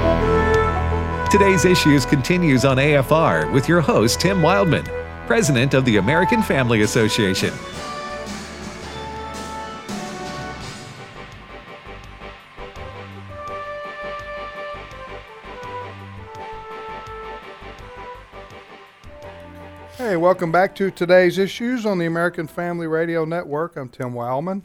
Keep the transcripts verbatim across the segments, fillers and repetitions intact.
Today's Issues continues on A F R with your host, Tim Wildman, President of the American Family Association. Hey, welcome back to Today's Issues on the American Family Radio Network. I'm Tim Wildman.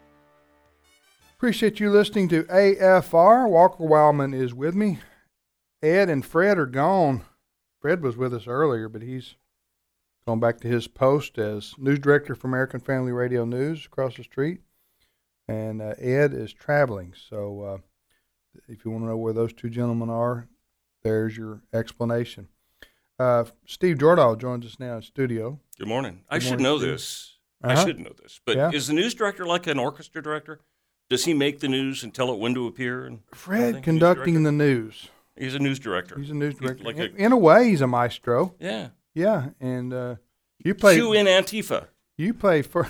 Appreciate you listening to A F R. Walker Wildman is with me. Ed and Fred are gone. Fred was with us earlier, but he's gone back to his post as news director for American Family Radio News across the street. And uh, Ed is traveling. So uh, if you want to know where those two gentlemen are, there's your explanation. Uh, Steve Jordahl joins us now in studio. Good morning. Good I should morning, know Steve. this. Uh-huh. I should know this. But Yeah. is the news director like an orchestra director? Does he make the news and tell it when to appear? And Fred everything? conducting News the news. He's a news director. He's a news director. like in, a- in a way, he's a maestro. Yeah. Yeah, and uh, you play. Chew in Antifa. You play for.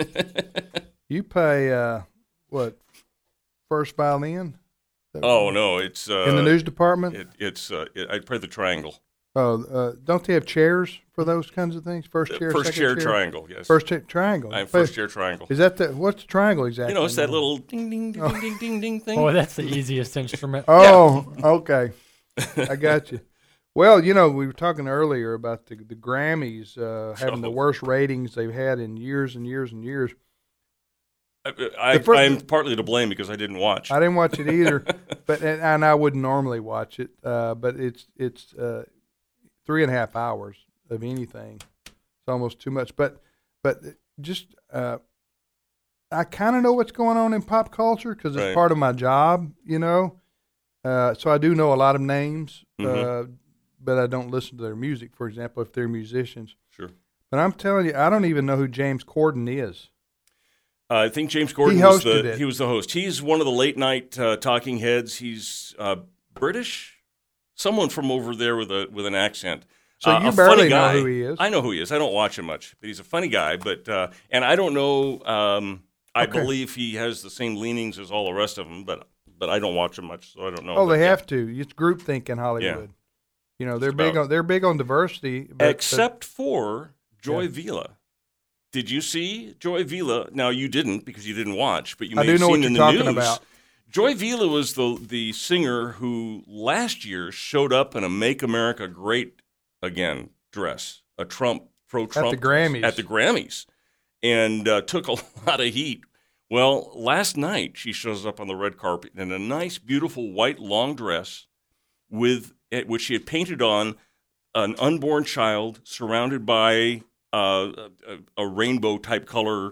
you play uh, what? First violin. Oh no, it's uh, In the news department. It, it's uh, it, I play the triangle. Oh, uh, don't they have chairs for those kinds of things? First The chair, first second chair, chair triangle. Yes. First chair triangle. I'm Play- first chair triangle. Is that the what's the triangle exactly? You know, it's that little ding ding ding ding ding ding ding thing. Boy, that's the easiest instrument. Oh, okay. I got you. Well, you know, we were talking earlier about the, the Grammys uh, having the Oh. worst ratings they've had in years and years and years. I, I, The fir- I'm partly to blame because I didn't watch. I didn't watch it either, but and, and I wouldn't normally watch it. Uh, but it's it's uh, three and a half hours of anything. It's almost too much. But but just uh, I kind of know what's going on in pop culture because it's Right. part of my job, you know. Uh, so I do know a lot of names, Mhm. uh, but I don't listen to their music. For example, if they're musicians. Sure. But I'm telling you, I don't even know who James Corden is. Uh, I think James Corden He was hosted the it. he was the host. He's one of the late night uh, talking heads. He's uh, British, someone from over there with a with an accent. So Uh, you a barely funny know guy. who he is. I know who he is. I don't watch him much, but he's a funny guy. But uh, and I don't know. Um, I Okay. believe he has the same leanings as all the rest of them, but but I don't watch him much, so I don't know. Oh, But, they yeah. have to. It's groupthink in Hollywood. You know, they're Just big about. on they're big on diversity. But, but- except for Joy Yeah. Vila. Did you see Joy Vila? Now you didn't because you didn't watch, but you may I do have know seen what in you're the talking news. about. Joy Vila was the the singer who last year showed up in a "Make America Great Again" dress, a Trump pro Trump At the Grammys. at the Grammys, and uh, took a lot of heat. Well, last night she shows up on the red carpet in a nice, beautiful white long dress with which she had painted on an unborn child surrounded by uh, a, a rainbow type color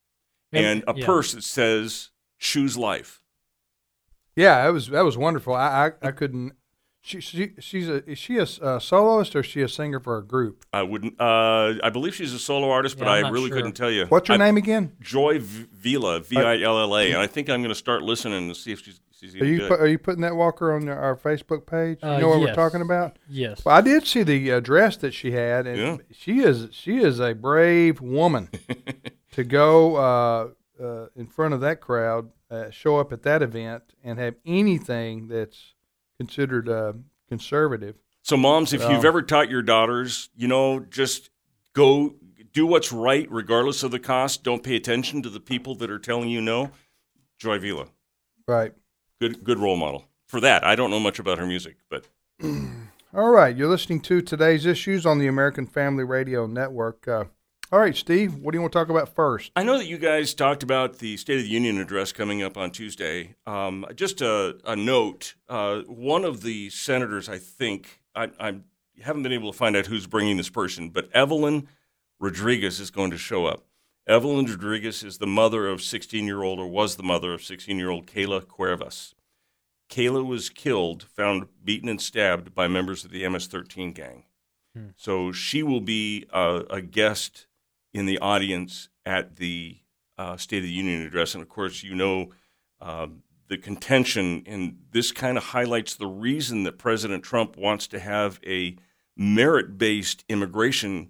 and a yeah. purse that says "Choose Life." yeah, that was that was wonderful. I I, I couldn't. She, she she's a is she a, uh soloist or is she a singer for a group? I wouldn't. Uh, I believe she's a solo artist, but Yeah, I'm I not really sure. couldn't tell you. What's her I- name again? Joy V- Vila, V I L L A, and I think I'm going to start listening and see if she's, she's Are any you good. put, are you putting that, Walker, on our Facebook page? You Uh, know what we're yes. talking about? Yes. Well, I did see the uh, dress that she had, and Yeah. she is she is a brave woman to go uh, uh, in front of that crowd, uh, show up at that event, and have anything that's considered uh, conservative. So, moms, if Well- you've ever taught your daughters, you know, just go do what's right regardless of the cost. Don't pay attention to the people that are telling you no. Joy Vila, Right. good good role model for that. I don't know much about her music, but All right. You're listening to Today's Issues on the American Family Radio Network. Uh, all right, Steve, what do you want to talk about first? I know that you guys talked about the State of the Union address coming up on Tuesday. Um, just a, a note, uh, one of the senators, I think, I, I haven't been able to find out who's bringing this person, but Evelyn Rodriguez is going to show up. Evelyn Rodriguez is the mother of sixteen-year-old, or was the mother of sixteen-year-old Kayla Cuervas. Kayla was killed, found beaten and stabbed by members of the M S thirteen gang. Hmm. So she will be a, a guest in the audience at the uh, State of the Union address. And, of course, you know uh, the contention, and this kind of highlights the reason that President Trump wants to have a merit-based immigration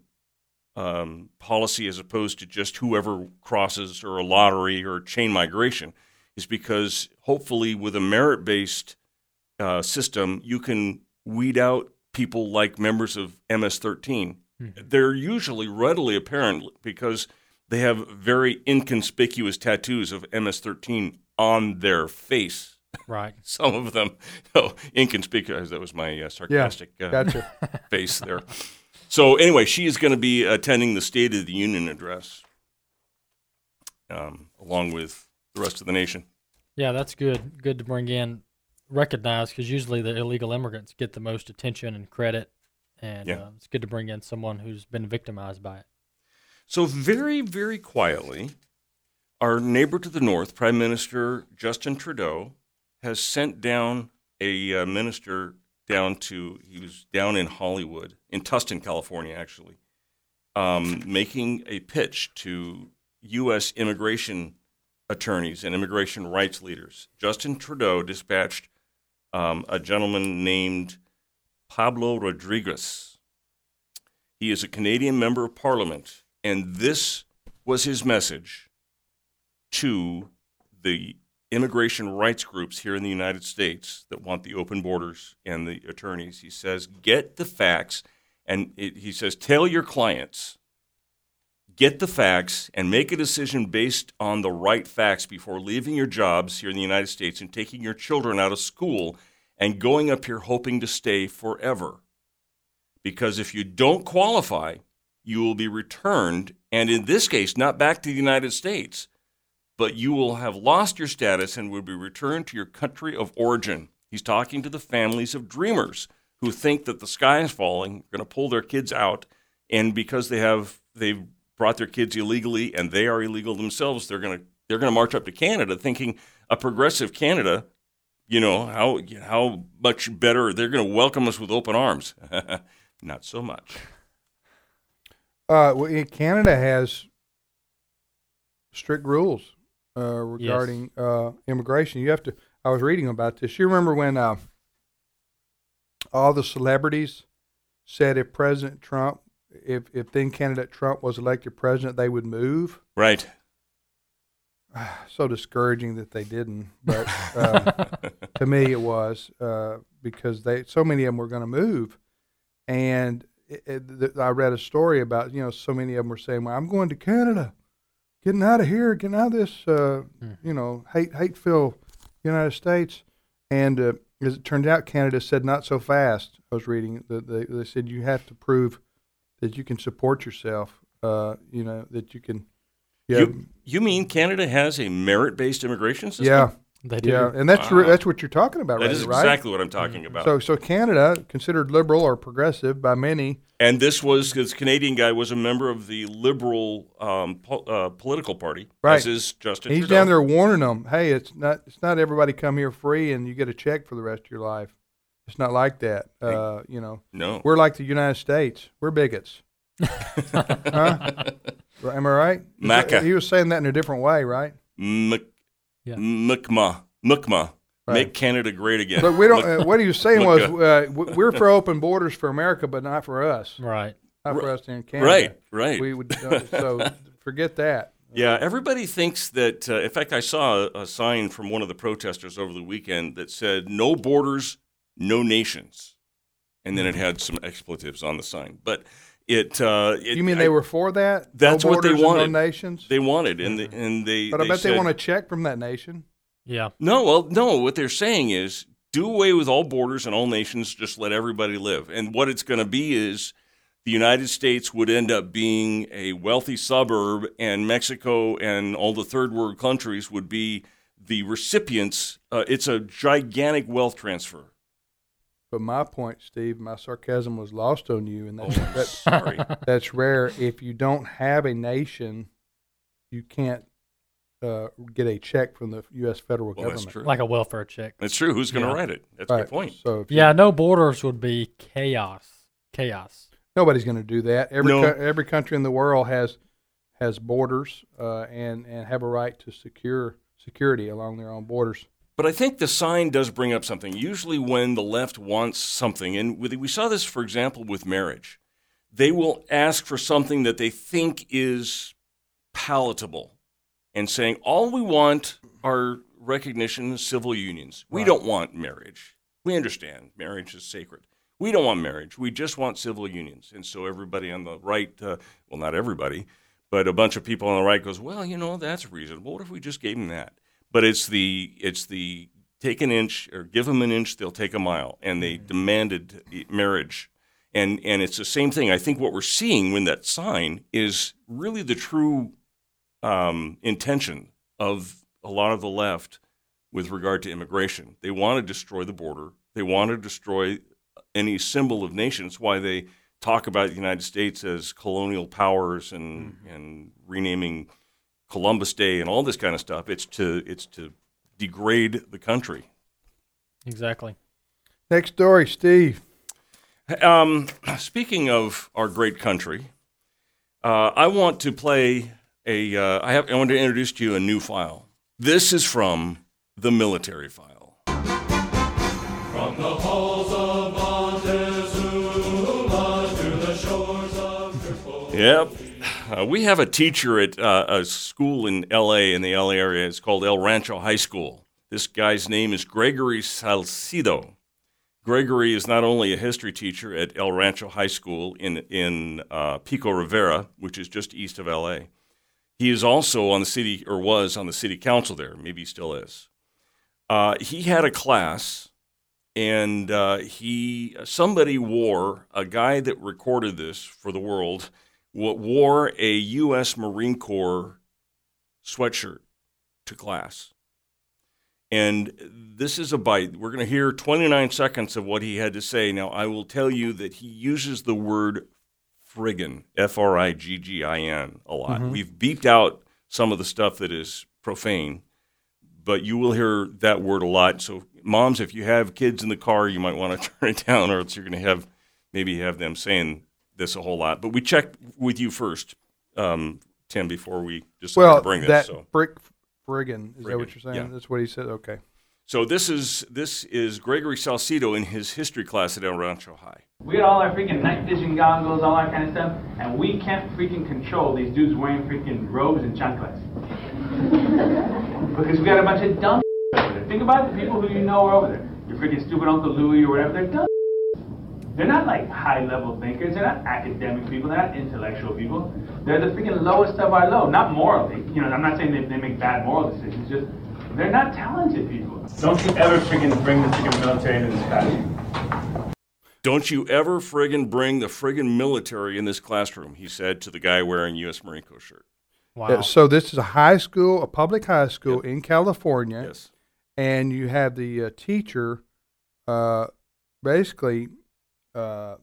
um, policy as opposed to just whoever crosses or a lottery or chain migration, is because hopefully with a merit-based uh, system, you can weed out people like members of M S thirteen. Mm-hmm. They're usually readily apparent because they have very inconspicuous tattoos of M S thirteen on their face. Right. Some of them, oh, inconspicuous. That was my uh, sarcastic yeah, uh, gotcha. face there. So anyway, she is going to be attending the State of the Union address um, along with the rest of the nation. Yeah, that's good. Good to bring in, recognize, because usually the illegal immigrants get the most attention and credit, and yeah. uh, it's good to bring in someone who's been victimized by it. So very, very quietly, our neighbor to the north, Prime Minister Justin Trudeau, has sent down a uh, minister down to, he was down in Hollywood, in Tustin, California, actually, um, making a pitch to U S immigration attorneys and immigration rights leaders. Justin Trudeau dispatched um, a gentleman named Pablo Rodriguez. He is a Canadian member of Parliament, and this was his message to the immigration rights groups here in the United States that want the open borders and the attorneys. He says, get the facts, and it, he says, tell your clients, get the facts and make a decision based on the right facts before leaving your jobs here in the United States and taking your children out of school and going up here hoping to stay forever. Because if you don't qualify, you will be returned, and in this case, not back to the United States, but you will have lost your status and will be returned to your country of origin. He's talking to the families of dreamers who think that the sky is falling, going to pull their kids out, and because they have they've brought their kids illegally and they are illegal themselves, they're going to they're going to march up to Canada, thinking a progressive Canada, you know how how much better they're going to welcome us with open arms. Not so much. Uh, well, Canada has strict rules uh, regarding yes. uh, immigration. You have to. I was reading about this. You remember when uh, all the celebrities said if President Trump, if if then candidate Trump was elected president, they would move. Right. So discouraging that they didn't, but um, to me it was uh, because they so many of them were going to move, and it, it, th- I read a story about you know so many of them were saying, "Well, I'm going to Canada, getting out of here, getting out of this uh, mm. you know hate hate-filled United States," and uh, as it turned out, Canada said not so fast. I was reading that they, they said you have to prove that you can support yourself, uh, you know that you can. Yeah. You, you mean Canada has a merit-based immigration system? Yeah, they do. Yeah, and that's wow. re- that's what you're talking about, that right? is right? exactly what I'm talking about. So, so Canada, considered liberal or progressive by many, and this was this Canadian guy was a member of the Liberal um, po- uh, political party, right? As is Justin He's Trudeau. down there warning them, "Hey, it's not it's not everybody come here free and you get a check for the rest of your life. It's not like that. Uh, you know, no, we're like the United States. We're bigots." Huh? Am I right? Maca. He was saying that in a different way, right? M- yeah. Mukma. Mukma. Right. Make Canada great again. But we don't. Uh, what he was saying was, uh, we're for open borders for America, but not for us. Right. Not for us in Canada. Right. Right. We would. Uh, so forget that. Yeah. Everybody thinks that. Uh, in fact, I saw a, a sign from one of the protesters over the weekend that said, "No borders, no nations," and then it had some expletives on the sign, but. It, uh, it, you mean I, they were for that? That's no what they borders wanted. and no nations. They wanted, and they, and they. But I they bet said, they want a check from that nation. Yeah. No, well, no. What they're saying is, do away with all borders and all nations. Just let everybody live. And what it's going to be is, the United States would end up being a wealthy suburb, and Mexico and all the third world countries would be the recipients. Uh, it's a gigantic wealth transfer. But my point, Steve, my sarcasm was lost on you, and that's, oh, that's sorry. That's rare. If you don't have a nation, you can't uh, get a check from the U S federal well, government. That's true. Like a welfare check. That's true. Who's going to yeah. write it? That's right. a good point. So if yeah, you, no borders would be chaos. Chaos. Nobody's going to do that. Every No. co- every country in the world has has borders uh, and and have a right to secure security along their own borders. But I think the sign does bring up something. Usually when the left wants something, and we saw this, for example, with marriage, they will ask for something that they think is palatable and saying, all we want are recognition of civil unions. We Right. don't want marriage. We understand marriage is sacred. We don't want marriage. We just want civil unions. And so everybody on the right, uh, well, not everybody, but a bunch of people on the right goes, well, you know, that's reasonable. What if we just gave them that? But it's the it's the take an inch or give them an inch, they'll take a mile. And they demanded marriage. And and it's the same thing. I think what we're seeing when that sign is really the true um, intention of a lot of the left with regard to immigration. They want to destroy the border. They want to destroy any symbol of nations. Why they talk about the United States as colonial powers and mm-hmm. and renaming Columbus Day and all this kind of stuff. It's to it's to degrade the country. Exactly. Next story, Steve. Um, speaking of our great country, uh, I want to play a. Uh, I have. I want to introduce to you a new file. This is from the military file. From the halls of Montezuma to the shores of Tripoli. Yep. Uh, we have a teacher at uh, a school in L A, in the L A area. It's called El Rancho High School. This guy's name is Gregory Salcido. Gregory is not only a history teacher at El Rancho High School in, in uh, Pico Rivera, which is just east of L A, he is also on the city, or was on the city council there. Maybe he still is. Uh, he had a class, and uh, he somebody wore, a guy that recorded this for the world, wore a U S Marine Corps sweatshirt to class. And this is a bite. We're going to hear twenty-nine seconds of what he had to say. Now, I will tell you that he uses the word friggin', F R I G G I N, a lot. Mm-hmm. We've beeped out some of the stuff that is profane, but you will hear that word a lot. So, moms, if you have kids in the car, you might want to turn it down, or else you're going to have maybe have them saying this a whole lot. But we checked with you first, um, Tim, before we decided well, to bring this. That so. brick friggin', is friggin', that what you're saying? Yeah. That's what he said? Okay. So this is this is Gregory Salcido in his history class at El Rancho High. We had all our freaking night vision goggles, all that kind of stuff, and we can't freaking control these dudes wearing freaking robes and chanclas. Because we got a bunch of dumb over there. Think about the people who you know are over there. Your freaking stupid Uncle Louie or whatever, they're dumb. They're not like high-level thinkers. They're not academic people. They're not intellectual people. They're the freaking lowest of our low. Not morally. You know, I'm not saying they, they make bad moral decisions. Just they're not talented people. Don't you ever freaking bring the freaking military into this classroom. Don't you ever friggin' bring the friggin' military in this classroom, he said to the guy wearing U S Marine Corps shirt. Wow. Uh, so this is a high school, a public high school yep. in California. Yes. And you have the uh, teacher uh, basically... Uh,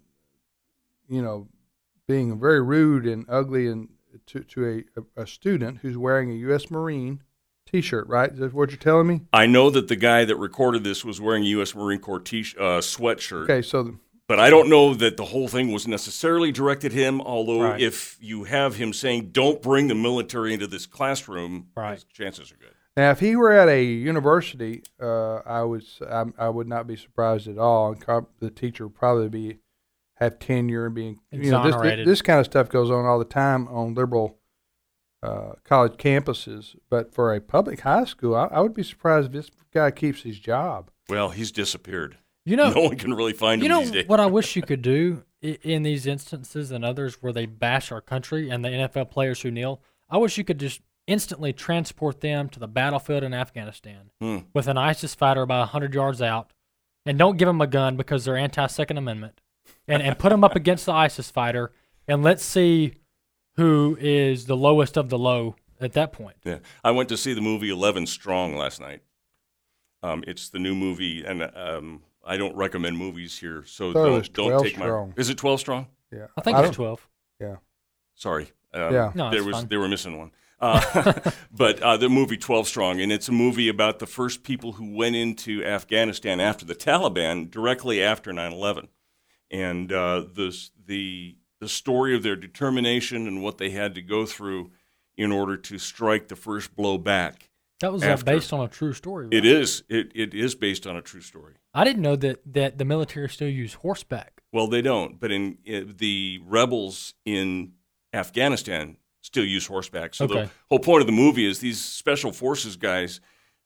you know, being very rude and ugly and to to a, a student who's wearing a U S Marine T-shirt, right? Is that what you're telling me? I know that the guy that recorded this was wearing a U S Marine Corps t- uh, sweatshirt. Okay, so... The, but I don't know that the whole thing was necessarily directed at him, although right. if you have him saying, don't bring the military into this classroom, right. his chances are good. Now, if he were at a university, uh, I would I, I would not be surprised at all. The teacher would probably be have tenure and being you know this, this this kind of stuff goes on all the time on liberal uh, college campuses. But for a public high school, I, I would be surprised if this guy keeps his job. Well, he's disappeared. You know, no one can really find you him know these days. What I wish you could do in these instances and others where they bash our country and the N F L players who kneel. I wish you could just instantly transport them to the battlefield in Afghanistan hmm. with an ISIS fighter about one hundred yards out, and don't give them a gun because they're anti-Second Amendment, and, and put them up against the ISIS fighter, and let's see who is the lowest of the low at that point. Yeah, I went to see the movie eleven Strong last night. Um, it's the new movie, and um, I don't recommend movies here, so don't, don't take strong. my... Is it twelve Strong? Yeah. I think I it's twelve. Yeah. Sorry. Um, yeah. No, there it's was fine. They were missing one. Uh, but uh, the movie twelve Strong, and it's a movie about the first people who went into Afghanistan after the Taliban, directly after nine eleven. And uh, the, the, the story of their determination and what they had to go through in order to strike the first blow back. That was uh, based on a true story, right? It is. It, it is based on a true story. I didn't know that, that the military still use horseback. Well, they don't. But in, in the rebels in Afghanistan still use horseback. So okay. the whole point of the movie is these special forces guys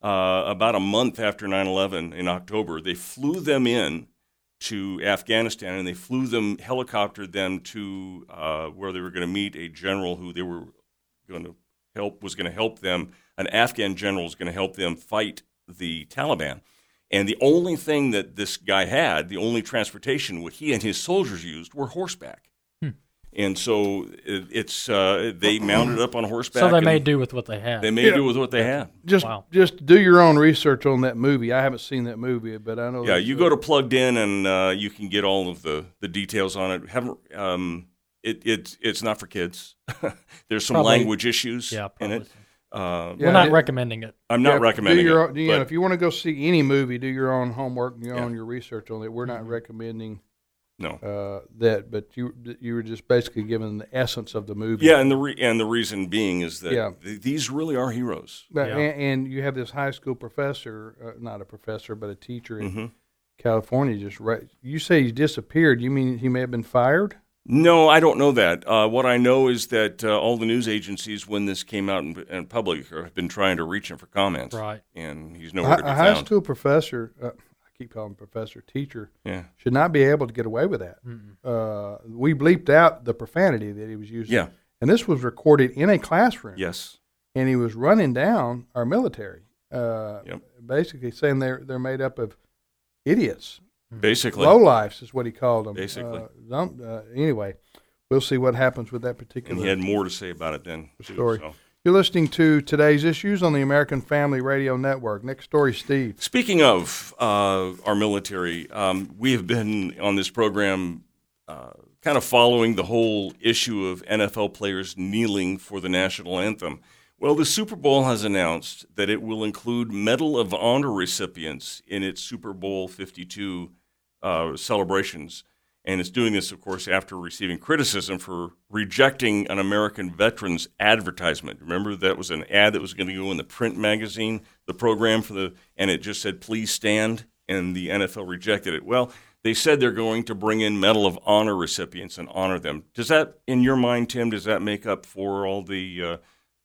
uh, about a month after nine eleven in October. They flew them in to Afghanistan, and they flew them, helicoptered them to uh, where they were going to meet a general who they were going to help, was going to help them. An Afghan general was going to help them fight the Taliban. And the only thing that this guy had, the only transportation what he and his soldiers used were horseback. Hmm. And so it, it's uh, they mounted up on horseback. So they made do with what they had. They made Yeah. do with what they had. Just Wow. just do your own research on that movie. I haven't seen that movie, but I know. Yeah, that's you a- go to Plugged In and uh, you can get all of the, the details on it. Haven't um, it, it's it's not for kids. There's some Probably- language issues Yeah, in probably. it. Uh, Yeah, We're not it- recommending it. I'm not Yeah, recommending do your it. own, you know, but- if you want to go see any movie, do your own homework, your Yeah. own your research on it. We're not recommending no. uh, that, but you you were just basically giving the essence of the movie. Yeah, and the re- and the reason being is that Yeah. th- these really are heroes. But, Yeah. and, and you have this high school professor, uh, not a professor, but a teacher in hmm California. Just right. You say he disappeared. You mean he may have been fired? No, I don't know that. Uh, what I know is that uh, all the news agencies, when this came out in, in public, have been trying to reach him for comments. Right. And he's A, nowhere to be a high found. school professor, uh, I keep calling him professor, teacher, Yeah. should not be able to get away with that. Uh, we bleeped out the profanity that he was using. Yeah. And this was recorded in a classroom. Yes. And he was running down our military, uh, Yep. basically saying they're they're made up of idiots. Basically. Lowlifes is what he called them. Basically. Uh, don't- uh, anyway, we'll see what happens with that And particular he had more to say about it then. too, story. so. You're listening to today's issues on the American Family Radio Network. Next story, Steve. Speaking of uh, our military, um, we have been on this program uh, kind of following the whole issue of N F L players kneeling for the national anthem. Well, the Super Bowl has announced that it will include Medal of Honor recipients in its Super Bowl fifty-two uh, celebrations. And it's doing this, of course, after receiving criticism for rejecting an American veterans advertisement. Remember, that was an ad that was going to go in the print magazine, the program for the, and it just said, please stand, and the N F L rejected it. Well, they said they're going to bring in Medal of Honor recipients and honor them. Does that, in your mind, Tim, does that make up for all the uh,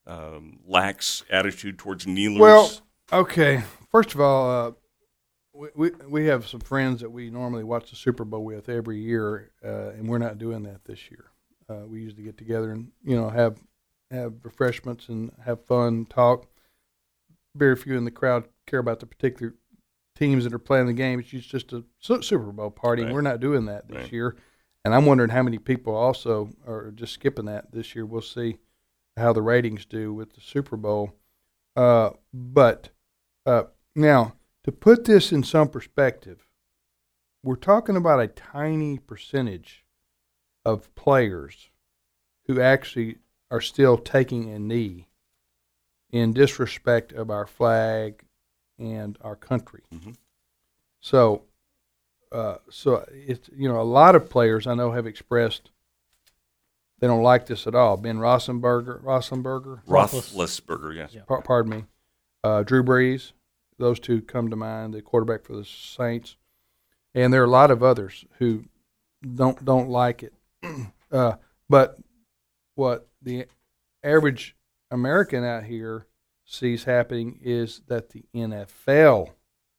um, lax attitude towards kneelers? Well, okay. First of all, uh, we, we we have some friends that we normally watch the Super Bowl with every year, uh, and we're not doing that this year. Uh, we usually get together and you know have have refreshments and have fun, talk. Very few in the crowd care about the particular teams that are playing the game. It's just a su- Super Bowl party, and Right. we're not doing that this Right. year. And I'm wondering how many people also are just skipping that this year. We'll see how the ratings do with the Super Bowl. Uh, but uh, now, to put this in some perspective, we're talking about a tiny percentage of players who actually are still taking a knee in disrespect of our flag and our country. Mhm. So, uh, so it's you know a lot of players I know have expressed they don't like this at all. Ben Roethlisberger, Roethlisberger, Roethlisberger, yes. Yeah. par- pardon me, uh, Drew Brees. Those two come to mind. The quarterback for the Saints, and there are a lot of others who don't don't like it. uh, but what the average American out here sees happening is that the N F L,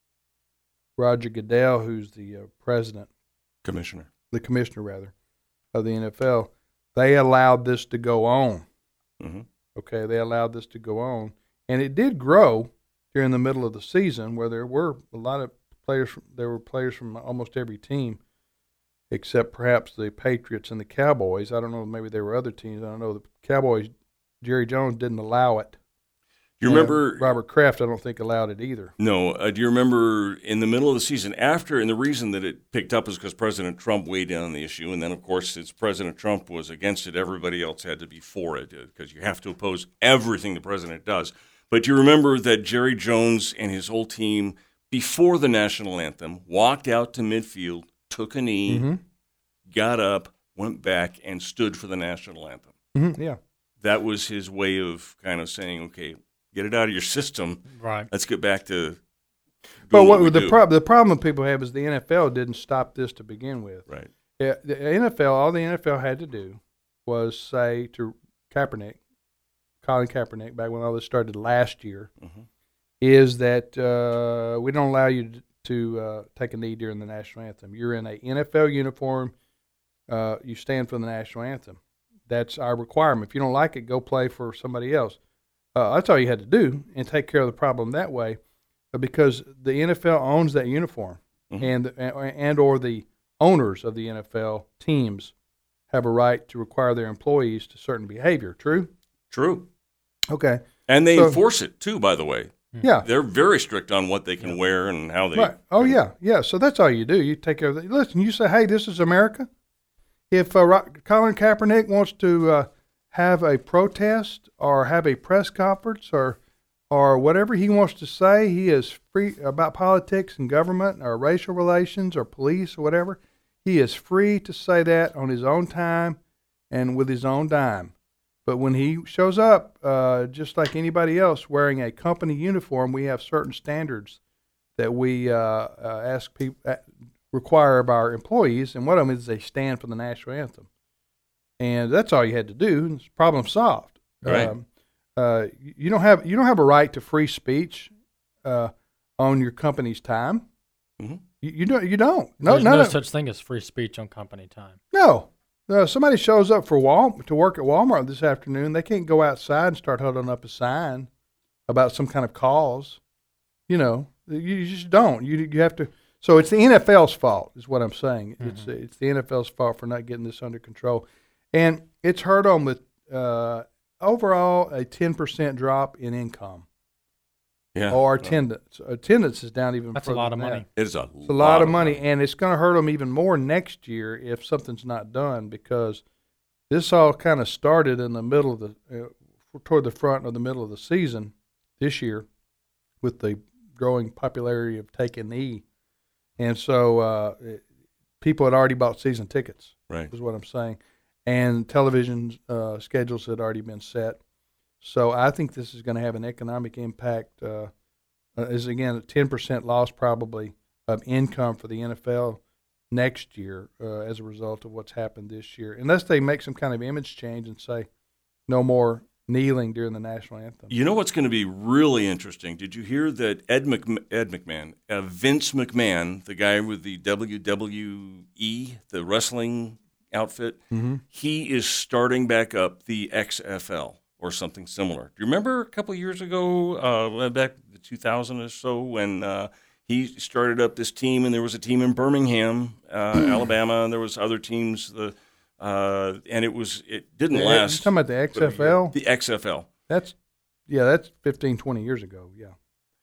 Roger Goodell, who's the uh, president, Commissioner. the commissioner rather, of the N F L, they allowed this to go on. hmm Okay, they allowed this to go on, and it did grow during the middle of the season, where there were a lot of players. From, there were players from almost every team, except perhaps the Patriots and the Cowboys. I don't know. Maybe there were other teams. I don't know. The Cowboys, Jerry Jones didn't allow it. You And remember Robert Kraft? I don't think allowed it either. No. Uh, do you remember in the middle of the season after, and the reason that it picked up is because President Trump weighed in on the issue, and then, of course, since President Trump was against it, everybody else had to be for it because you have to oppose everything the president does. But you remember that Jerry Jones and his whole team, before the national anthem, walked out to midfield, took a knee, Mm-hmm. got up, went back, and stood for the national anthem. Mm-hmm. Yeah. That was his way of kind of saying, okay, get it out of your system. Right. Let's get back to But doing what, we the do. problem the problem people have is the N F L didn't stop this to begin with. Right. Yeah, the N F L, all the N F L had to do was say to Kaepernick, Colin Kaepernick, back when all this started last year, Mhm. is that uh, we don't allow you to uh, take a knee during the national anthem. You're in a N F L uniform. Uh, you stand for the national anthem. That's our requirement. If you don't like it, go play for somebody else. Uh, that's all you had to do and take care of the problem that way, uh, because the N F L owns that uniform, mm-hmm. and and or the owners of the N F L teams have a right to require their employees to certain behavior. True? True. Okay. And they so, enforce it too, by the way. Yeah. They're very strict on what they can wear and how they. Right. Oh yeah, yeah. So that's all you do. You take care of it. Listen, you say, "Hey, this is America." If uh, Colin Kaepernick wants to uh, have a protest or have a press conference or or whatever he wants to say, he is free about politics and government or racial relations or police or whatever. He is free to say that on his own time and with his own dime. But when he shows up, uh, just like anybody else, wearing a company uniform, we have certain standards that we uh, uh, ask people. Uh, require of our employees, and one of them is they stand for the national anthem, and that's all you had to do. And it's problem solved. Right. Um, uh, you don't have you don't have a right to free speech uh, on your company's time. Mm-hmm. You, you don't. You don't. No, There's none no of, such thing as free speech on company time. No. Uh, somebody shows up for Wal to work at Walmart this afternoon. They can't go outside and start holding up a sign about some kind of cause. You know, you, you just don't. You you have to. So it's the N F L's fault, is what I'm saying. Mm-hmm. It's it's the N F L's fault for not getting this under control, and it's hurt on with uh, overall a ten percent drop in income. Yeah, or attendance. Attendance is down even. That's further a lot of than money. It is a, it's a lot, lot of money, money, and it's going to hurt them even more next year if something's not done, because this all kind of started in the middle of the uh, toward the front of the middle of the season this year with the growing popularity of Take a Knee. And so uh, it, people had already bought season tickets, right, is what I'm saying. And television uh, schedules had already been set. So I think this is going to have an economic impact. Uh, uh, is, again, a ten percent loss probably of income for the N F L next year uh, as a result of what's happened this year. Unless they make some kind of image change and say no more kneeling during the national anthem. You know what's going to be really interesting? Did you hear that Ed, Mc, Ed McMahon, uh, Vince McMahon, the guy with the W W E, the wrestling outfit, mm-hmm. he is starting back up the X F L or something similar. Do you remember a couple of years ago, uh, back in two thousand or so, when uh, he started up this team, and there was a team in Birmingham, uh, Alabama, and there was other teams, the Uh, and it was it didn't yeah, last. You're talking about the X F L? The X F L. That's yeah, that's fifteen, twenty years ago. Yeah.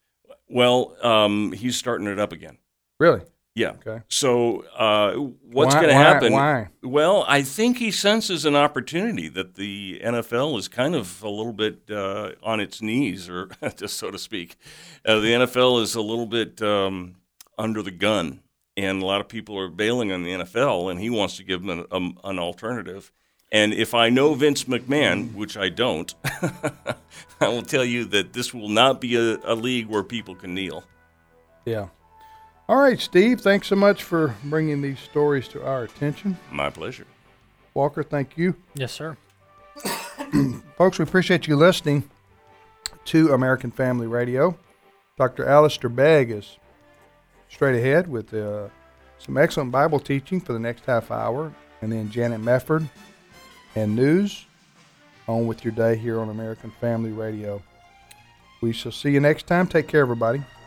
Well, um, he's starting it up again. Really? Yeah. Okay. So uh, what's Why- going to why- happen? why? Well, I think he senses an opportunity that the N F L is kind of a little bit uh, on its knees, or just so to speak. Uh, the N F L is a little bit um, under the gun. And a lot of people are bailing on the N F L, and he wants to give them an, um, an alternative. And if I know Vince McMahon, which I don't, I will tell you that this will not be a, a league where people can kneel. Yeah. All right, Steve, thanks so much for bringing these stories to our attention. My pleasure. Walker, thank you. Yes, sir. Folks, we appreciate you listening to American Family Radio. Doctor Alistair Begg is straight ahead with uh, some excellent Bible teaching for the next half hour, and then Janet Mefford and news. On with your day here on American Family Radio. We shall see you next time. Take care, everybody.